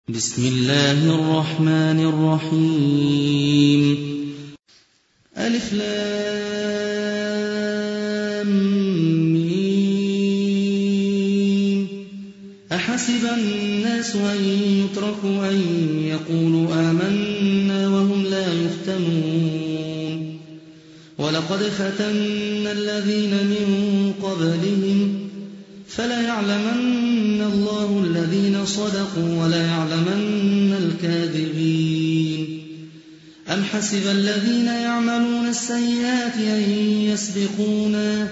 بسم الله الرحمن الرحيم ألف لام ميم أحسب الناس أن يتركوا أن يقولوا آمنا وهم لا يفتنون ولقد فتنا الذين من قبلهم فليعلمن الله الذين صدقوا وليعلمن الكاذبين أم حسب الذين يعملون السيئات أن يسبقونا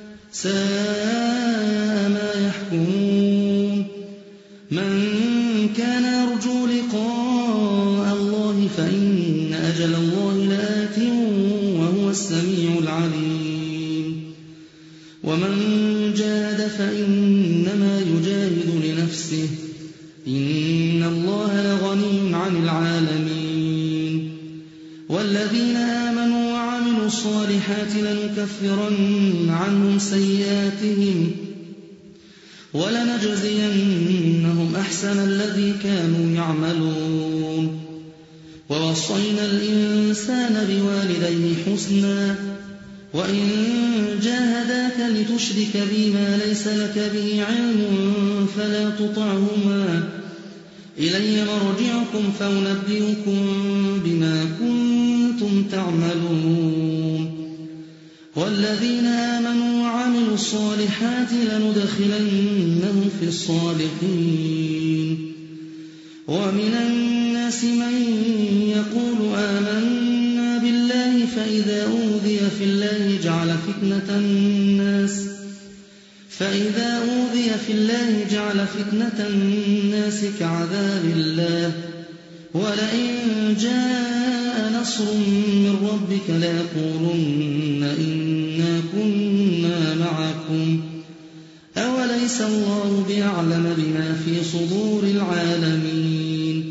ساء ما يحكمون من كان يرجو لقاء الله فإن أجل الله لآت وهو السميع العليم ومن جاهد فإنما يجاهد لنفسه إن الله لغني عن العالمين والذين آمنوا وعملوا الصالحات لنكفرن عنهم سيئاتهم ولنجزينهم أحسن الذي كانوا يعملون ووصينا الإنسان بوالديه حسنا وإن جاهداك لتشرك بي ما ليس لك به علم فلا تطعهما إلي مرجعكم فأنبئكم بما كنتم تعملون والذين آمنوا وعملوا الصالحات لندخلنهم في الصالحين ومن الناس من يقول آمنا بالله فإذا أوذي في الله جعل فتنة الناس كعذاب الله ولئن جاء نصر من ربك ليقولن إنا كنا معكم أوليس الله بأعلم بما في صدور العالمين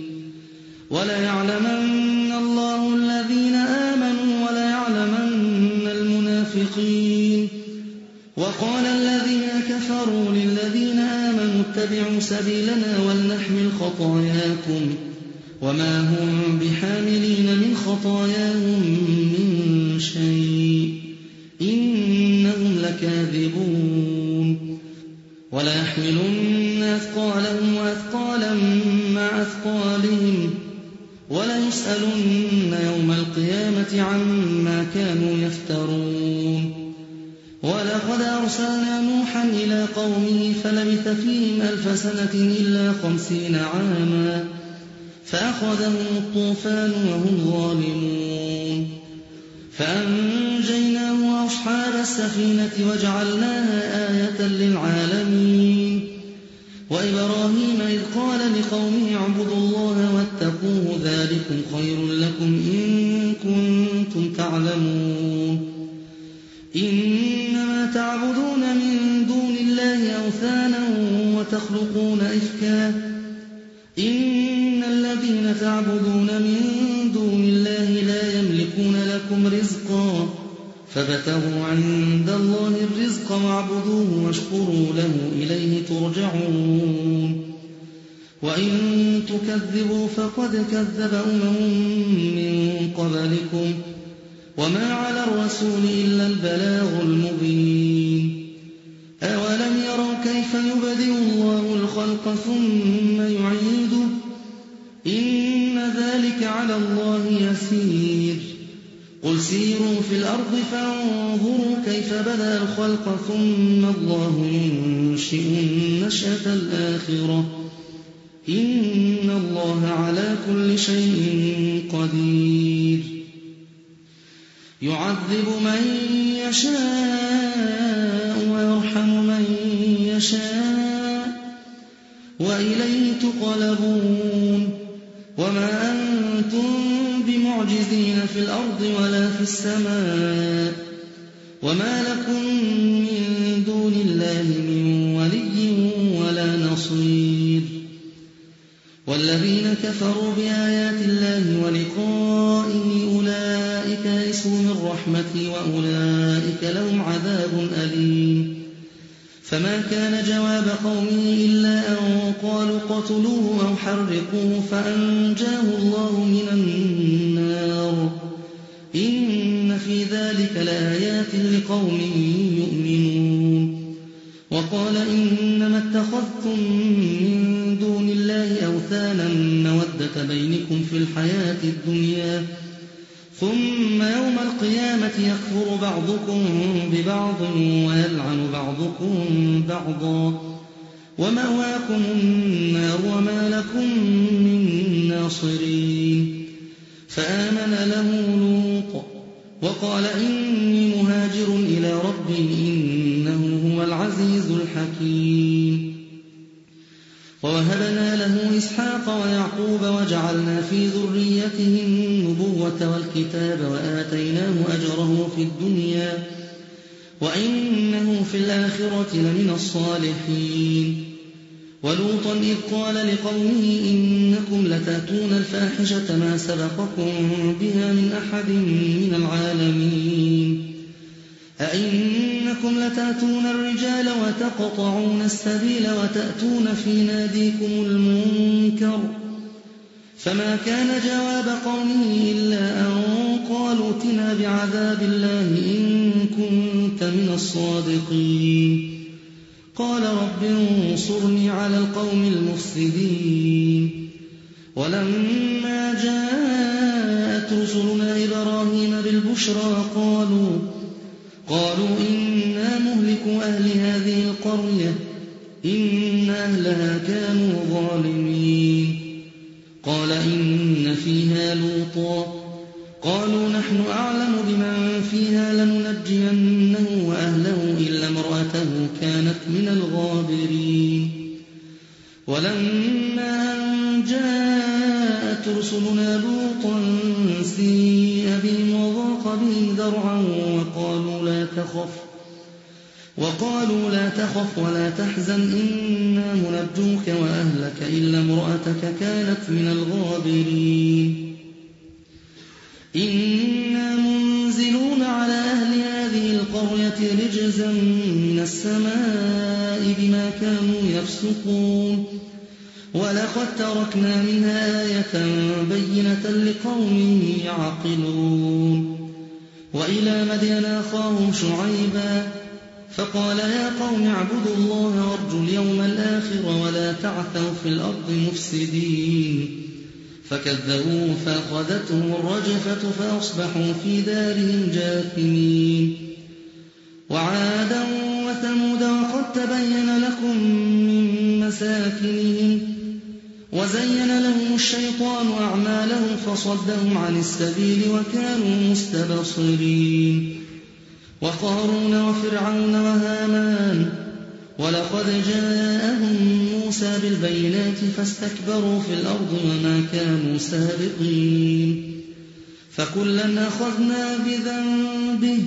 وليعلمن الله الذين آمنوا وليعلمن المنافقين وقال الذين كفروا للذين آمنوا اتبعوا سبيلنا ولنحمل خطاياكم وما هم بحاملين من خطاياهم من شيء إنهم لكاذبون وليحملن أثقالهم وأثقالا مع أثقالهم وليسألن يوم القيامة عما كانوا يفترون ولقد أرسلنا نوحا إلى قومه فلبث فيهم 1000 سنة إلا 50 عاما فأخذهم الطوفان وهم ظالمون فأنجيناه وأصحاب السفينة وجعلناها آية للعالمين وإبراهيم إذ قال لقومه اعبدوا الله واتقوه ذلكم خير لكم إن كنتم تعلمون إنما تعبدون من دون الله أوثانا وتخلقون إفكا إن الذين تعبدون من دون الله لا يملكون لكم رزقا فابتغوا عند الله الرزق واعبدوه واشكروا له إليه ترجعون وإن تكذبوا فقد كذب من قبلكم وما على الرسول إلا البلاغ المبين أولم يروا كيف يبدئ الله الخلق ثم يعيده إن ذلك على الله يسير قل سيروا في الأرض فانظروا كيف بدأ الخلق ثم الله ينشئ النشأة الآخرة إن الله على كل شيء قدير يعذب من يشاء ويرحم من يشاء وإليه تقلبون وما أنتم بمعجزين في الأرض ولا في السماء وما لكم من دون الله من ولي ولا نصير والذين كفروا بآيات الله ولقائه أولئك يئسوا من رحمتي وأولئك لهم عذاب أليم فما كان جواب قومه إلا أن قالوا قتلوه أو حرقوه فأنجاه الله من النار إن في ذلك لآيات لقوم يؤمنون. وقال إنما اتخذتم من دون الله أوثانا مودة بينكم في الحياة الدنيا ثم يوم القيامة يكفر بعضكم ببعض ويلعن بعضكم بعضا ومأواكم النار وما لكم من ناصرين. فآمن له لوط وقال إني مهاجر إلى ربي إنه هو العزيز الحكيم. ووهبنا له إسحاق ويعقوب وجعلنا في ذريته النبوة والكتاب وآتيناه أجره في الدنيا وإنه في الآخرة لمن الصالحين. ولوطا إذ قال لقومه إنكم لتأتون الفاحشة ما سبقكم بها من أحد من العالمين أئنكم لتأتون الرجال وتقطعون السبيل وتأتون في ناديكم المنكر. فما كان جواب قومه إلا أن قالوا ائتنا بعذاب الله إن كنت من الصادقين. قال رب انصرني على القوم المفسدين. ولما جاءت رسلنا إبراهيم بالبشرى قالوا إنا مهلكو أهل هذه القرية إن أهلها كانوا ظالمين. قال إن فيها لوطا قالوا نحن أعلم بمن فيها لننجينه وأهله إلا امرأته كانت من الغابرين. ولما أن جاءت رسلنا لوطا سيء بهم وضاق بهم ذرعا وقالوا لا تخف ولا تحزن إنا منجوك وأهلك إلا امرأتك كانت من الغابرين. إنا منزلون على أهل هذه القرية رجزا من السماء بما كانوا يفسقون. ولقد تركنا منها آية بينة لقوم يعقلون. وإلى مدين أخاهم شعيبا فقال يا قوم اعبدوا الله وارجوا اليوم الآخر ولا تعثوا في الأرض مفسدين. فكذبوه فأخذتهم الرجفة فأصبحوا في دارهم جاثمين. وعادا وثمود وقد تبين لكم من مساكنهم وزين لهم الشيطان أعمالهم فصدهم عن السبيل وكانوا مستبصرين. وقارون وفرعون وهامان ولقد جاءهم موسى بالبينات فاستكبروا في الأرض وما كانوا سابقين. فكلا أخذنا بذنبه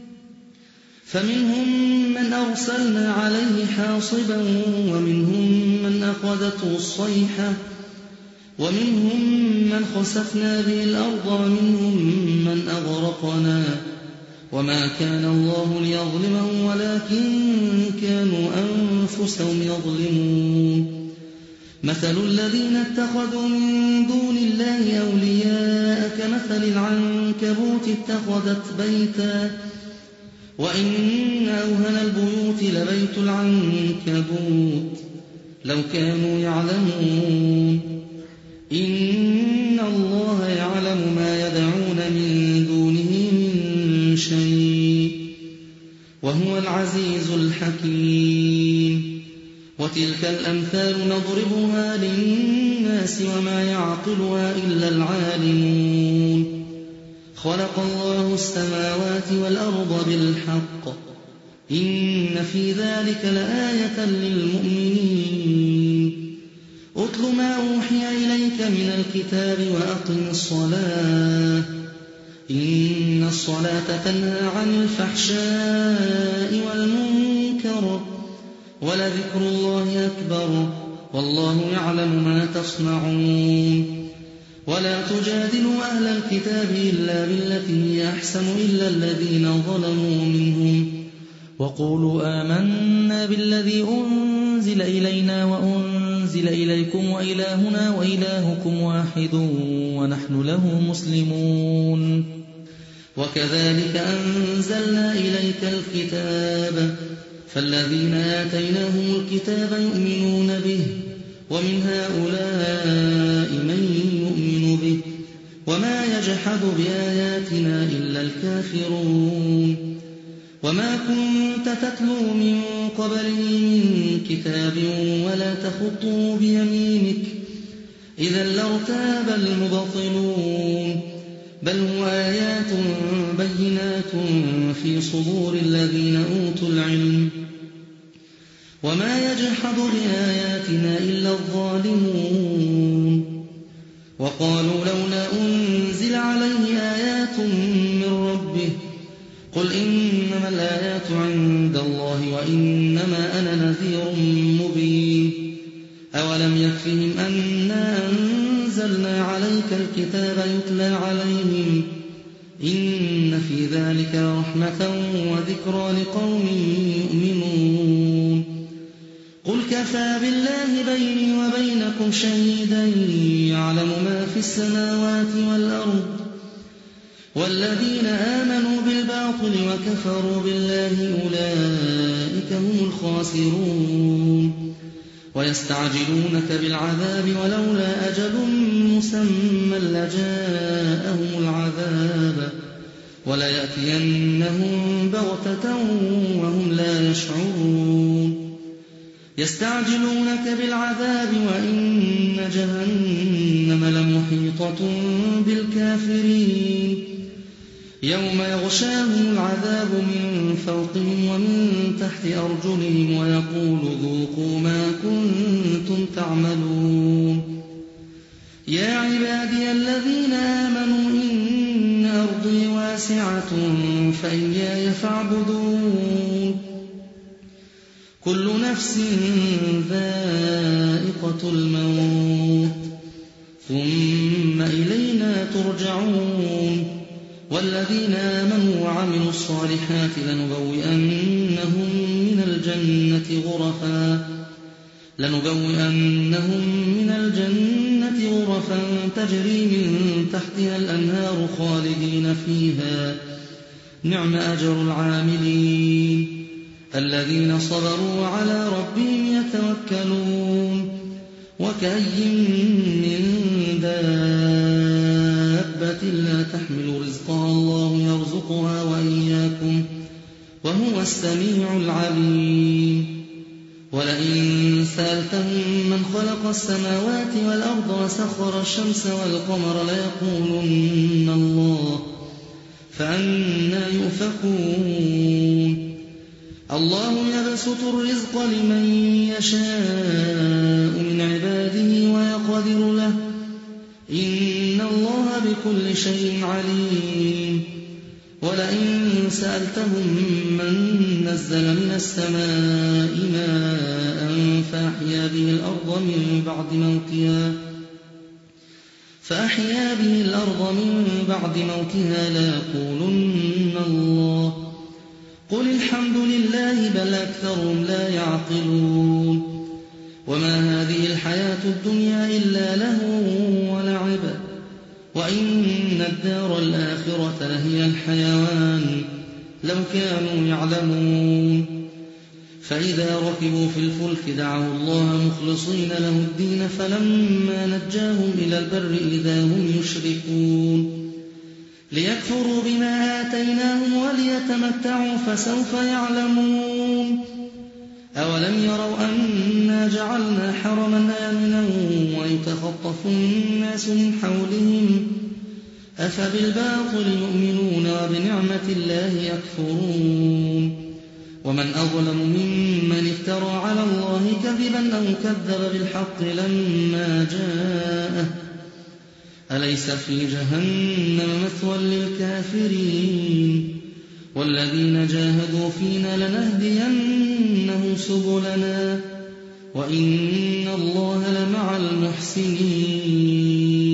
فمنهم من أرسلنا عليه حاصبا ومنهم من أخذته الصيحة ومنهم من خسفنا به الأرض ومنهم من أغرقنا وما كان الله ليظلمهم ولكن كانوا أنفسهم يظلمون. مثل الذين اتخذوا من دون الله أولياء كمثل العنكبوت اتخذت بيتا وإن أوهن البيوت لبيت العنكبوت لو كانوا يعلمون. إن الله يعلم ما يدعون من دونه من شيء وهو العزيز الحكيم. وتلك الأمثال نضربها للناس وما يعقلها إلا العالمون. خلق الله السماوات والأرض بالحق إن في ذلك لآية للمؤمنين. أتل ما أوحي إليك من الكتاب وأقم الصلاة إن الصلاة تنهى عن الفحشاء والمنكر ولذكر الله أكبر والله يعلم ما تصنعون. ولا تجادلوا أهل الكتاب إلا بالتي هي أحسن إلا الذين ظلموا منهم وقولوا آمنا بالذي أنزل إلينا وأنزل إليكم وإلهنا وإلهكم واحد ونحن له مسلمون وكذلك أنزلنا إليك الكتاب فالذين آتيناهم الكتاب يؤمنون به ومن هؤلاء من يؤمن به وما يجحد بآياتنا إلا الكافرون وما كنت تتلو من قبله من كتاب ولا تخطه بيمينك إذا لارتاب المبطلون بل هو آيات بينات في صدور الذين أوتوا العلم وما يجحد بآياتنا إلا الظالمون وقالوا لولا أنزل عليه آيات من ربه قل إنما الآيات عند الله وإنما أنا نذير مبين أولم يكفهم أنا أنزلنا عليك الكتاب يتلى عليهم إن في ذلك رحمة وذكرى لقوم يؤمنون قل كفى بالله بيني وبينكم شهيدا يعلم ما في السماوات والأرض والذين آمنوا بالباطل وكفروا بالله أولئك هم الخاسرون ويستعجلونك بالعذاب ولولا أجل مسمى لجاءهم العذاب وليأتينهم بغتة وهم لا يشعرون يستعجلونك بالعذاب وإن جهنم لمحيطة بالكافرين يوم يغشاهم العذاب من فوقهم ومن تحت أرجلهم ويقول ذوقوا ما كنتم تعملون يا عبادي الذين آمنوا إن أرضي واسعة فإياي فاعبدون كل نفس ذائقة الموت ثم إلينا ترجعون والذين آمنوا وعملوا الصالحات لنبوئنهم من الجنة غرفا تجري من تحتها الأنهار خالدين فيها نعم أجر العاملين الذين صبروا على ربهم يتوكلون وكأي من دابة لا تحمل رزقها الله يرزقها وإياكم وهو السميع العليم ولئن سألتهم من خلق السماوات والأرض وسخر الشمس والقمر ليقولن الله فأنى يؤفكون الله يبسط الرزق لمن يشاء من عباده ويقدر له إن الله بكل شيء عليم ولئن سألتهم من نزل من السماء ماء فأحيا به الأرض من بعد موتها ليقولن الله قل الحمد لله بل أكثرهم لا يعقلون وما هذه الحياة الدنيا إلا لهو ولعب وإن الدار الآخرة لهي الحيوان لو كانوا يعلمون فإذا ركبوا في الفلك دعوا الله مخلصين له الدين فلما نجاهم إلى البر إذا هم يشركون ليكفروا بما آتيناهم وليتمتعوا فسوف يعلمون أولم يروا أنا جعلنا حرما آمنا ويتخطف الناس من حولهم أفبالباطل يؤمنون وبنعمة الله يكفرون ومن أظلم ممن افترى على الله كذبا أو كذب بالحق لما جاءه أليس في جهنم مثوى للكافرين والذين جاهدوا فينا لنهدينهم سبلنا وإن الله لمع المحسنين